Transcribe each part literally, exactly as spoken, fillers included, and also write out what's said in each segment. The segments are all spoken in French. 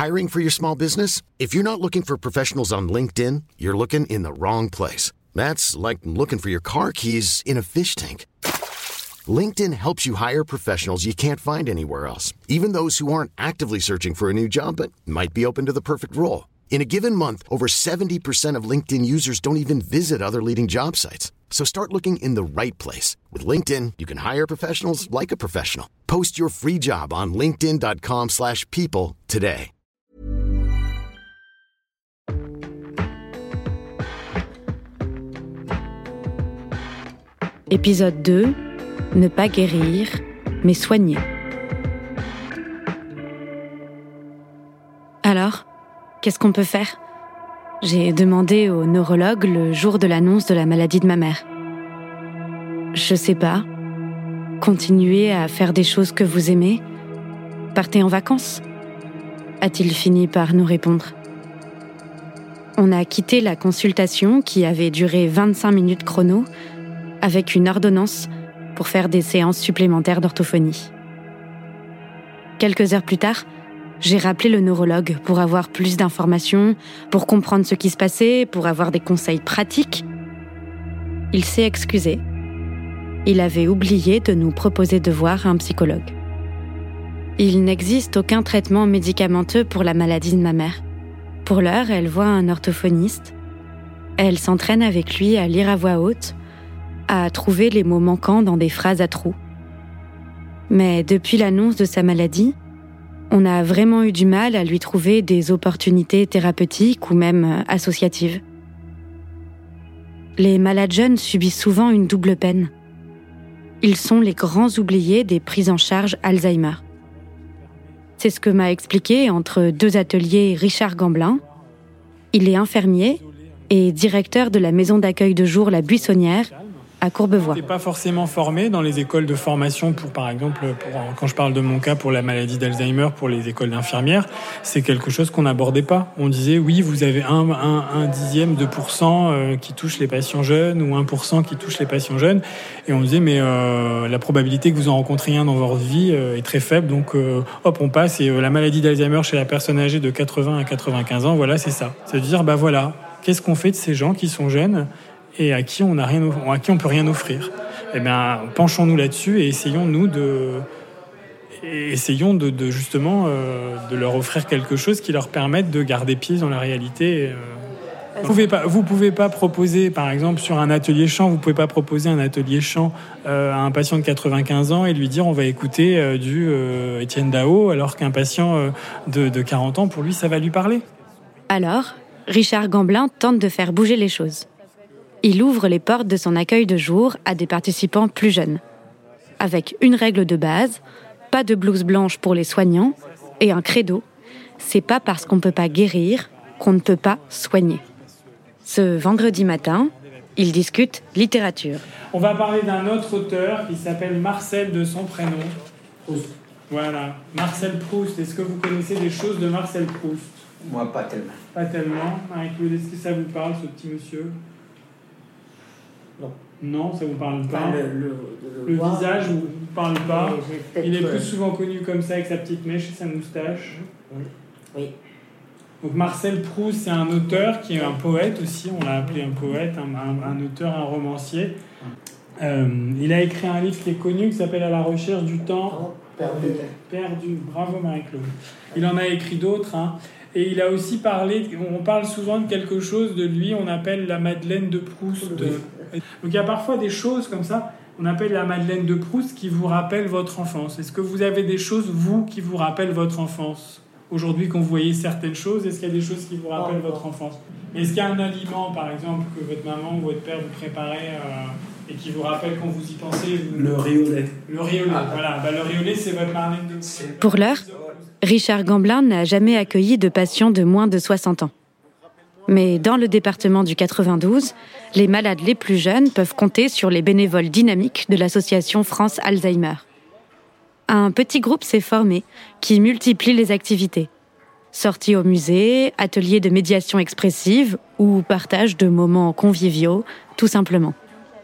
Hiring for your small business? If you're not looking for professionals on LinkedIn, you're looking in the wrong place. That's like looking for your car keys in a fish tank. LinkedIn helps you hire professionals you can't find anywhere else, even those who aren't actively searching for a new job but might be open to the perfect role. In a given month, over seventy percent of LinkedIn users don't even visit other leading job sites. So start looking in the right place. With LinkedIn, you can hire professionals like a professional. Post your free job on linkedin dot com slash people today. Épisode deux. Ne pas guérir, mais soigner. Alors, qu'est-ce qu'on peut faire ? J'ai demandé au neurologue le jour de l'annonce de la maladie de ma mère. Je sais pas. Continuez à faire des choses que vous aimez ? Partez en vacances ? A-t-il fini par nous répondre. On a quitté la consultation qui avait duré vingt-cinq minutes chrono avec une ordonnance pour faire des séances supplémentaires d'orthophonie. Quelques heures plus tard, j'ai rappelé le neurologue pour avoir plus d'informations, pour comprendre ce qui se passait, pour avoir des conseils pratiques. Il s'est excusé. Il avait oublié de nous proposer de voir un psychologue. Il n'existe aucun traitement médicamenteux pour la maladie de ma mère. Pour l'heure, elle voit un orthophoniste. Elle s'entraîne avec lui à lire à voix haute, à trouver les mots manquants dans des phrases à trous. Mais depuis l'annonce de sa maladie, on a vraiment eu du mal à lui trouver des opportunités thérapeutiques ou même associatives. Les malades jeunes subissent souvent une double peine. Ils sont les grands oubliés des prises en charge Alzheimer. C'est ce que m'a expliqué entre deux ateliers Richard Gamblin. Il est infirmier et directeur de la maison d'accueil de jour La Buissonnière, à Courbevoie. On n'est pas forcément formé dans les écoles de formation pour, par exemple, pour, quand je parle de mon cas pour la maladie d'Alzheimer, pour les écoles d'infirmières, c'est quelque chose qu'on n'abordait pas. On disait, oui, vous avez un, un, un dixième, deux pour cent qui touche les patients jeunes ou un pour cent qui touche les patients jeunes. Et on disait, mais euh, la probabilité que vous en rencontriez un dans votre vie euh, est très faible. Donc, euh, hop, on passe. Et euh, la maladie d'Alzheimer chez la personne âgée de quatre-vingts à quatre-vingt-quinze ans, voilà, c'est ça. C'est de dire, bah voilà, qu'est-ce qu'on fait de ces gens qui sont jeunes et à qui on a rien, à qui on peut rien offrir. Eh bien, penchons-nous là-dessus et essayons nous de, et essayons de, de justement euh, de leur offrir quelque chose qui leur permette de garder pied dans la réalité. Euh. Vous pouvez pas, vous pouvez pas proposer, par exemple, sur un atelier chant, vous pouvez pas proposer un atelier chant euh, à un patient de quatre-vingt-quinze ans et lui dire on va écouter euh, du euh, Étienne Dao, alors qu'un patient euh, de, de quarante ans, pour lui, ça va lui parler. Alors, Richard Gamblin tente de faire bouger les choses. Il ouvre les portes de son accueil de jour à des participants plus jeunes. Avec une règle de base, pas de blouse blanche pour les soignants et un credo, c'est pas parce qu'on peut pas guérir qu'on ne peut pas soigner. Ce vendredi matin, ils discutent littérature. On va parler d'un autre auteur qui s'appelle Marcel de son prénom. Proust. Voilà, Marcel Proust. Est-ce que vous connaissez des choses de Marcel Proust ? Moi, pas tellement. Pas tellement. Marie-Claude, est-ce que ça vous parle, ce petit monsieur ? Non. Non, ça vous parle pas. Enfin, le le, le, le voir, visage vous parle pas. Il est plus euh... souvent connu comme ça avec sa petite mèche et sa moustache. Oui. oui. Donc Marcel Proust, c'est un auteur qui est un poète aussi. On l'a appelé un poète, un, un, un auteur, un romancier. Euh, il a écrit un livre qui est connu qui s'appelle À la recherche du temps perdu. perdu. Bravo Marie-Claude. Il en a écrit d'autres. Hein. Et il a aussi parlé, on parle souvent de quelque chose de lui, on appelle la Madeleine de Proust. Oui. Donc il y a parfois des choses comme ça, on appelle la Madeleine de Proust qui vous rappelle votre enfance. Est-ce que vous avez des choses, vous, qui vous rappellent votre enfance ? Aujourd'hui, quand vous voyez certaines choses, est-ce qu'il y a des choses qui vous rappellent oh, votre enfance ? Est-ce qu'il y a un aliment, par exemple, que votre maman ou votre père vous préparait euh, et qui vous rappelle quand vous y pensez vous... Le riz au lait. Le riz au lait, ah. voilà. Bah, le riz au lait, c'est votre Madeleine de Proust. Pour l'heure, Richard Gamblin n'a jamais accueilli de patients de moins de soixante ans. Mais dans le département du quatre-vingt-douze, les malades les plus jeunes peuvent compter sur les bénévoles dynamiques de l'association France Alzheimer. Un petit groupe s'est formé qui multiplie les activités. Sorties au musée, ateliers de médiation expressive ou partage de moments conviviaux, tout simplement.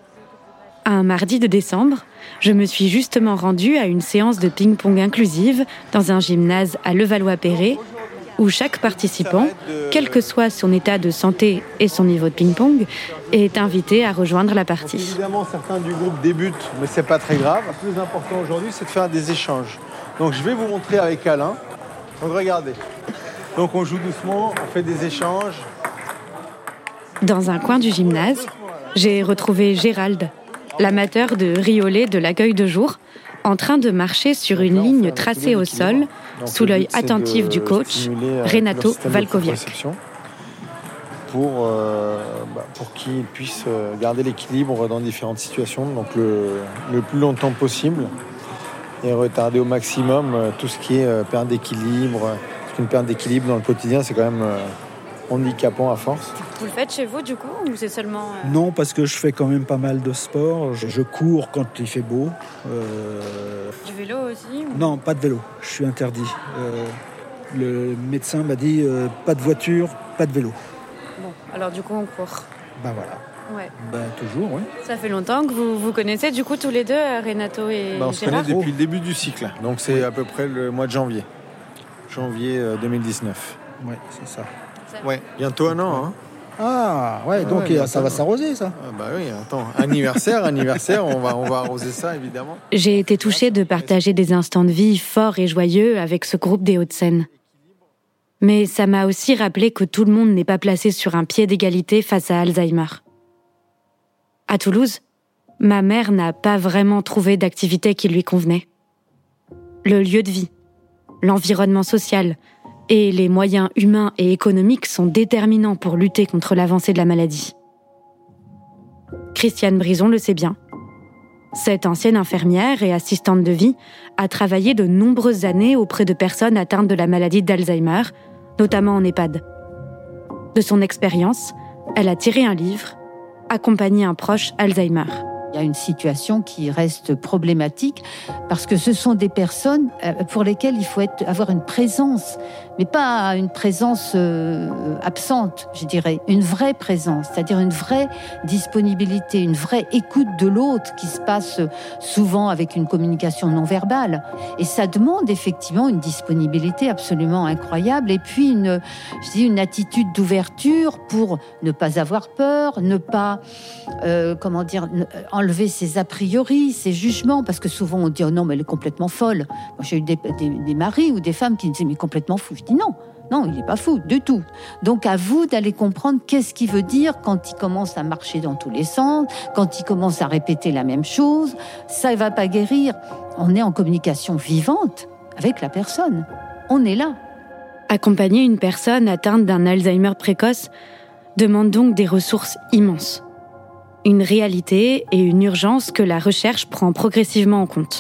Un mardi de décembre, je me suis justement rendue à une séance de ping-pong inclusive dans un gymnase à Levallois-Perret où chaque participant, quel que soit son état de santé et son niveau de ping-pong, est invité à rejoindre la partie. Donc évidemment, certains du groupe débutent, mais c'est pas très grave. Le plus important aujourd'hui, c'est de faire des échanges. Donc je vais vous montrer avec Alain. Donc regardez. Donc on joue doucement, on fait des échanges. Dans un coin du gymnase, j'ai retrouvé Gérald, l'amateur de riolet de l'accueil de jour, en train de marcher sur une ligne tracée au sol, sous l'œil attentif du coach, Renato Valkoviak. Pour, euh, bah, pour qu'il puisse garder l'équilibre dans différentes situations, donc le, le plus longtemps possible, et retarder au maximum tout ce qui est euh, perte d'équilibre. Parce qu'une perte d'équilibre dans le quotidien, c'est quand même euh, handicapant à force. Vous le faites chez vous du coup, ou c'est seulement... Euh... Non, parce que je fais quand même pas mal de sport. Je, je cours quand il fait beau. Euh... Du vélo aussi ou... Non, pas de vélo. Je suis interdit. Euh, le médecin m'a dit euh, pas de voiture, pas de vélo. Bon, alors du coup on court. Ben voilà. Ouais. Ben toujours, oui. Ça fait longtemps que vous vous connaissez du coup tous les deux, Renato et ben, on se Gérard. connaît depuis le début du cycle. Donc c'est à peu près le mois de janvier. Janvier deux mille dix-neuf. Oui, c'est ça. ça. Ouais, bientôt un an, hein. Ah, ouais, donc ouais, ça va s'arroser, ça. Ah, bah oui, attends, anniversaire, anniversaire, on va, on va arroser ça, évidemment. J'ai été touchée de partager des instants de vie forts et joyeux avec ce groupe des Hauts-de-Seine. Mais ça m'a aussi rappelé que tout le monde n'est pas placé sur un pied d'égalité face à Alzheimer. À Toulouse, ma mère n'a pas vraiment trouvé d'activité qui lui convenait. Le lieu de vie, l'environnement social et les moyens humains et économiques sont déterminants pour lutter contre l'avancée de la maladie. Christiane Brison le sait bien. Cette ancienne infirmière et assistante de vie a travaillé de nombreuses années auprès de personnes atteintes de la maladie d'Alzheimer, notamment en EHPAD. De son expérience, elle a tiré un livre, Accompagner un proche Alzheimer. Il y a une situation qui reste problématique parce que ce sont des personnes pour lesquelles il faut être, avoir une présence, mais pas une présence euh, absente, je dirais, une vraie présence, c'est-à-dire une vraie disponibilité, une vraie écoute de l'autre qui se passe souvent avec une communication non verbale. Et ça demande effectivement une disponibilité absolument incroyable et puis une, je dis, une attitude d'ouverture pour ne pas avoir peur, ne pas, euh, comment dire, enlever ses a priori, ses jugements, parce que souvent on dit oh non mais elle est complètement folle. Moi j'ai eu des, des, des maris ou des femmes qui me disaient mais complètement fou. Je dis non, non il n'est pas fou du tout. Donc à vous d'aller comprendre qu'est-ce qu'il veut dire quand il commence à marcher dans tous les sens, quand il commence à répéter la même chose. Ça ne va pas guérir. On est en communication vivante avec la personne. On est là. Accompagner une personne atteinte d'un Alzheimer précoce demande donc des ressources immenses. Une réalité et une urgence que la recherche prend progressivement en compte.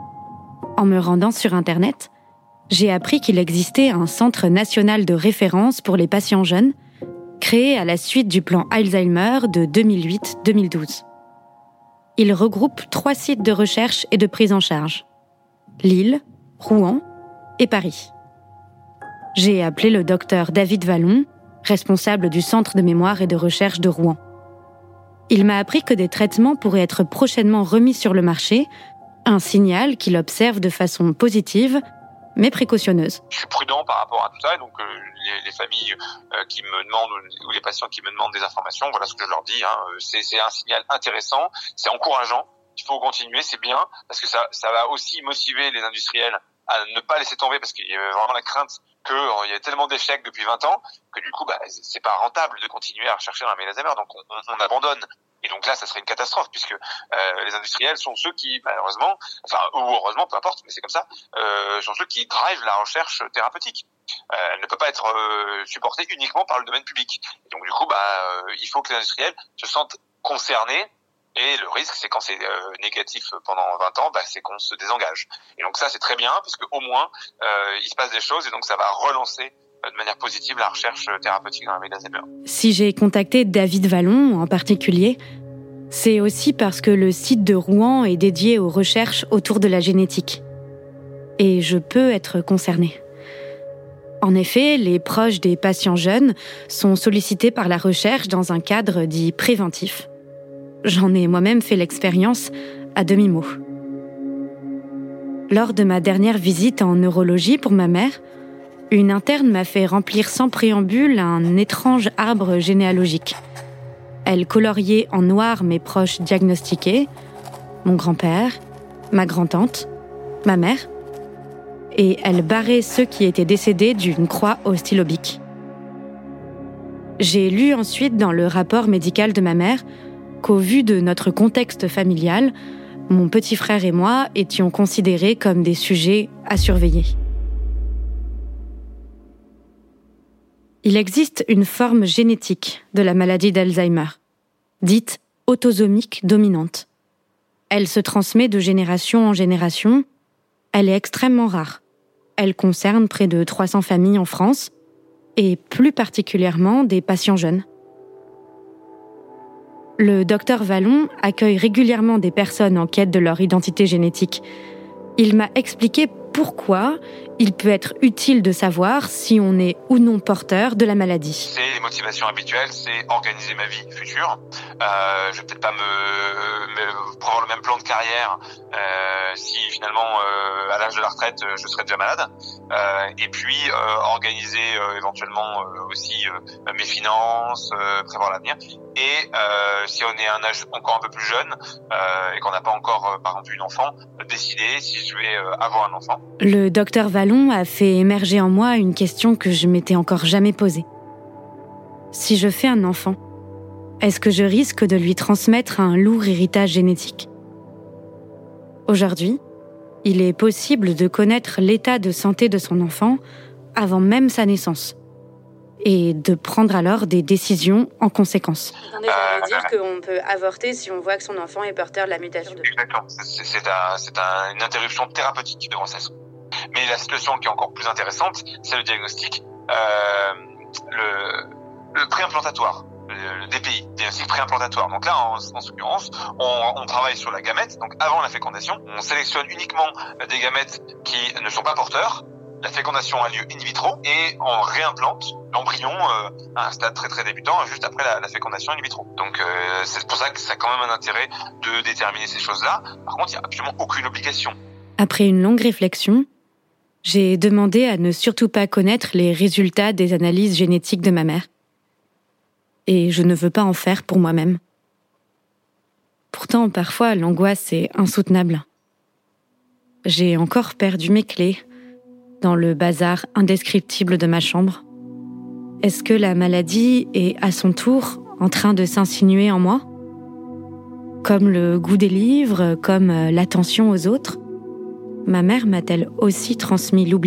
En me rendant sur Internet, j'ai appris qu'il existait un centre national de référence pour les patients jeunes, créé à la suite du plan Alzheimer de deux mille huit deux mille douze. Il regroupe trois sites de recherche et de prise en charge. Lille, Rouen et Paris. J'ai appelé le docteur David Vallon, responsable du centre de mémoire et de recherche de Rouen. Il m'a appris que des traitements pourraient être prochainement remis sur le marché, un signal qu'il observe de façon positive, mais précautionneuse. Je suis prudent par rapport à tout ça, et donc euh, les, les familles euh, qui me demandent, ou les patients qui me demandent des informations, voilà ce que je leur dis, hein, c'est, c'est un signal intéressant, c'est encourageant, il faut continuer, c'est bien, parce que ça, ça va aussi motiver les industriels à ne pas laisser tomber, parce qu'il y avait vraiment la crainte qu'il euh, y a tellement d'échecs depuis vingt ans, que du coup, bah, c'est pas rentable de continuer à rechercher dans la maladie d'Alzheimer, donc on, on, on abandonne. Et donc là, ça serait une catastrophe, puisque euh, les industriels sont ceux qui, malheureusement, enfin, ou heureusement, peu importe, mais c'est comme ça, euh, sont ceux qui drivent la recherche thérapeutique. Euh, elle ne peut pas être euh, supportée uniquement par le domaine public. Et donc du coup, bah, euh, il faut que les industriels se sentent concernés. Et le risque, c'est quand c'est euh, négatif pendant vingt ans, bah, c'est qu'on se désengage. Et donc ça, c'est très bien, parce qu'au moins, euh, il se passe des choses, et donc ça va relancer euh, de manière positive la recherche thérapeutique dans la maladie d'Alzheimer. Si j'ai contacté David Vallon en particulier, c'est aussi parce que le site de Rouen est dédié aux recherches autour de la génétique. Et je peux être concernée. En effet, les proches des patients jeunes sont sollicités par la recherche dans un cadre dit préventif. J'en ai moi-même fait l'expérience à demi-mot. Lors de ma dernière visite en neurologie pour ma mère, une interne m'a fait remplir sans préambule un étrange arbre généalogique. Elle coloriait en noir mes proches diagnostiqués, mon grand-père, ma grand-tante, ma mère, et elle barrait ceux qui étaient décédés d'une croix au stylo bic. J'ai lu ensuite dans le rapport médical de ma mère qu'au vu de notre contexte familial, mon petit frère et moi étions considérés comme des sujets à surveiller. Il existe une forme génétique de la maladie d'Alzheimer, dite autosomique dominante. Elle se transmet de génération en génération. Elle est extrêmement rare. Elle concerne près de trois cents familles en France, et plus particulièrement des patients jeunes. Le docteur Vallon accueille régulièrement des personnes en quête de leur identité génétique. Il m'a expliqué pourquoi il peut être utile de savoir si on est ou non porteur de la maladie. C'est les motivations habituelles, c'est organiser ma vie future. Euh, je vais peut-être pas me, me pour avoir le même plan de carrière euh, si finalement euh, à l'âge de la retraite je serai déjà malade. Euh, et puis euh, organiser euh, éventuellement euh, aussi euh, mes finances, euh, prévoir l'avenir. Et euh, si on est à un âge encore un peu plus jeune euh, et qu'on n'a pas encore, euh, par exemple, une enfant, décider si je vais euh, avoir un enfant. Le docteur Vallon a fait émerger en moi une question que je m'étais encore jamais posée. Si je fais un enfant, est-ce que je risque de lui transmettre un lourd héritage génétique ? Aujourd'hui, il est possible de connaître l'état de santé de son enfant avant même sa naissance. Et de prendre alors des décisions en conséquence. Attendez, ça veut dire qu'on peut avorter si on voit que son enfant est porteur de la mutation de... Exactement, c'est, c'est, un, c'est un, une interruption thérapeutique de grossesse. Mais la situation qui est encore plus intéressante, c'est le diagnostic, euh, le, le préimplantatoire, le, le D P I, diagnostic préimplantatoire. Donc là, en, en l'occurrence, on, on travaille sur la gamète, donc avant la fécondation, on sélectionne uniquement des gamètes qui ne sont pas porteurs. La fécondation a lieu in vitro et on réimplante l'embryon euh, à un stade très très débutant juste après la, la fécondation in vitro. Donc euh, c'est pour ça que ça a quand même un intérêt de déterminer ces choses-là. Par contre, il n'y a absolument aucune obligation. Après une longue réflexion, j'ai demandé à ne surtout pas connaître les résultats des analyses génétiques de ma mère. Et je ne veux pas en faire pour moi-même. Pourtant, parfois, l'angoisse est insoutenable. J'ai encore perdu mes clés dans le bazar indescriptible de ma chambre. Est-ce que la maladie est à son tour en train de s'insinuer en moi ? Comme le goût des livres, comme l'attention aux autres ? Ma mère m'a-t-elle aussi transmis l'oubli ?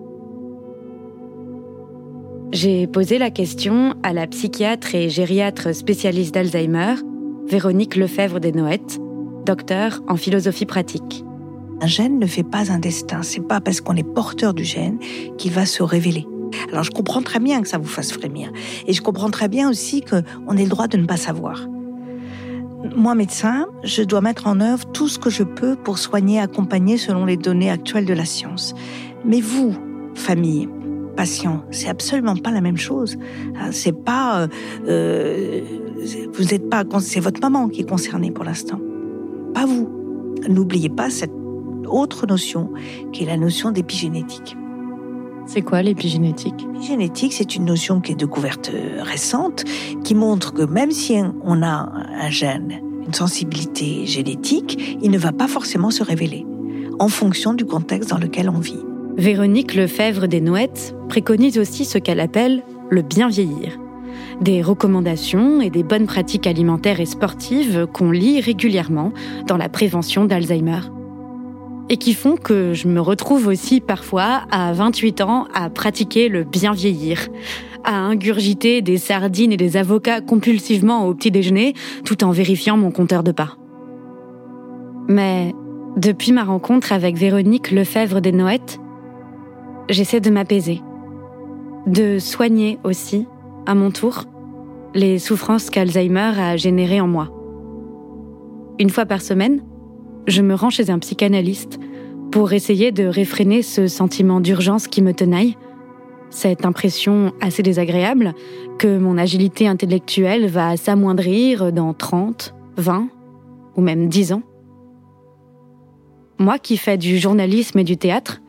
J'ai posé la question à la psychiatre et gériatre spécialiste d'Alzheimer, Véronique Lefebvre Desnoëttes, docteure en philosophie pratique. Un gène ne fait pas un destin. C'est pas parce qu'on est porteur du gène qu'il va se révéler. Alors je comprends très bien que ça vous fasse frémir. Et je comprends très bien aussi qu'on ait le droit de ne pas savoir. Moi, médecin, je dois mettre en œuvre tout ce que je peux pour soigner, accompagner selon les données actuelles de la science. Mais vous, famille, patient, c'est absolument pas la même chose. C'est pas, euh, vous n'êtes pas, c'est votre maman qui est concernée pour l'instant, pas vous. N'oubliez pas cette autre notion, qui est la notion d'épigénétique. C'est quoi l'épigénétique ? L'épigénétique, c'est une notion qui est découverte récente, qui montre que même si on a un gène, une sensibilité génétique, il ne va pas forcément se révéler, en fonction du contexte dans lequel on vit. Véronique Lefebvre Desnoëttes préconise aussi ce qu'elle appelle le bien vieillir. Des recommandations et des bonnes pratiques alimentaires et sportives qu'on lit régulièrement dans la prévention d'Alzheimer. Et qui font que je me retrouve aussi parfois, à vingt-huit ans, à pratiquer le bien vieillir, à ingurgiter des sardines et des avocats compulsivement au petit déjeuner, tout en vérifiant mon compteur de pas. Mais depuis ma rencontre avec Véronique Lefebvre Desnoëttes, j'essaie de m'apaiser, de soigner aussi, à mon tour, les souffrances qu'Alzheimer a générées en moi. Une fois par semaine, je me rends chez un psychanalyste pour essayer de réfréner ce sentiment d'urgence qui me tenaille, cette impression assez désagréable que mon agilité intellectuelle va s'amoindrir dans trente, vingt ou même dix ans. Moi qui fais du journalisme et du théâtre,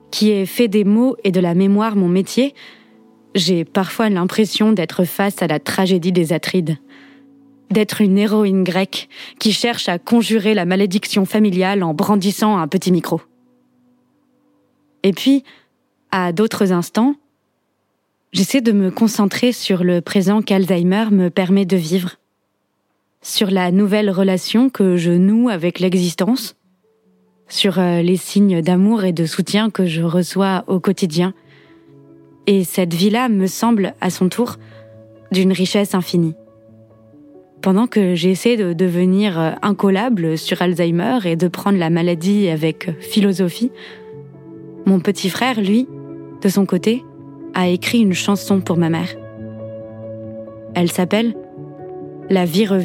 qui ai fait des mots et de la mémoire mon métier, j'ai parfois l'impression d'être face à la tragédie des Atrides. D'être une héroïne grecque qui cherche à conjurer la malédiction familiale en brandissant un petit micro. Et puis, à d'autres instants, j'essaie de me concentrer sur le présent qu'Alzheimer me permet de vivre, sur la nouvelle relation que je noue avec l'existence, sur les signes d'amour et de soutien que je reçois au quotidien. Et cette vie-là me semble, à son tour, d'une richesse infinie. Pendant que j'essaie de devenir incollable sur Alzheimer et de prendre la maladie avec philosophie, mon petit frère, lui, de son côté, a écrit une chanson pour ma mère. Elle s'appelle « La vie revient ».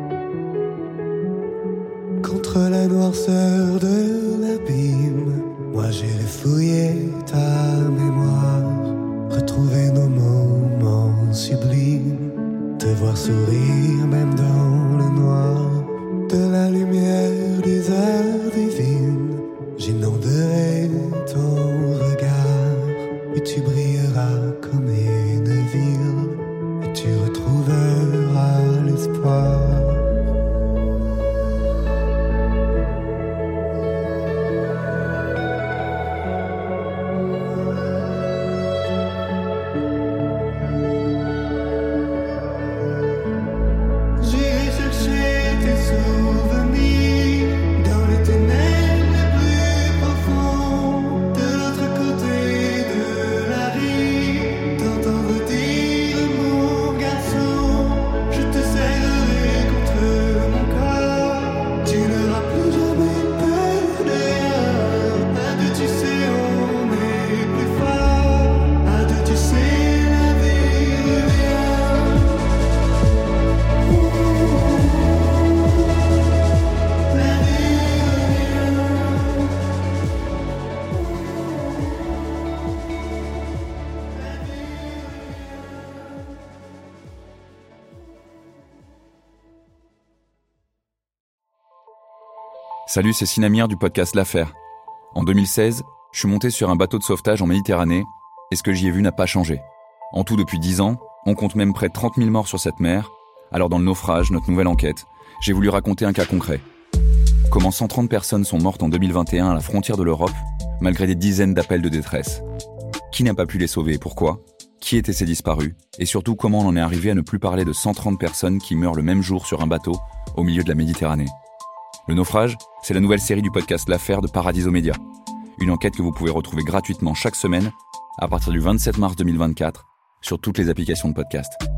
Contre la noirceur de l'abîme, moi j'irai fouiller ta mémoire, retrouver nos moments sublimes, te voir sourire même dans le noir, de la lumière des heures divines, j'inonderai ton regard, et tu brilleras comme une ville, et tu retrouveras l'espoir. Salut, c'est Sinamir du podcast L'Affaire. En deux mille seize, je suis monté sur un bateau de sauvetage en Méditerranée et ce que j'y ai vu n'a pas changé. En tout, depuis dix ans, on compte même près de trente mille morts sur cette mer. Alors dans le naufrage, notre nouvelle enquête, j'ai voulu raconter un cas concret. Comment cent trente personnes sont mortes en deux mille vingt et un à la frontière de l'Europe, malgré des dizaines d'appels de détresse. Qui n'a pas pu les sauver et pourquoi ? Qui étaient ces disparus ? Et surtout, comment on en est arrivé à ne plus parler de cent trente personnes qui meurent le même jour sur un bateau au milieu de la Méditerranée ? Le naufrage, c'est la nouvelle série du podcast L'Affaire de Paradiso Média. Une enquête que vous pouvez retrouver gratuitement chaque semaine à partir du vingt-sept mars deux mille vingt-quatre sur toutes les applications de podcast.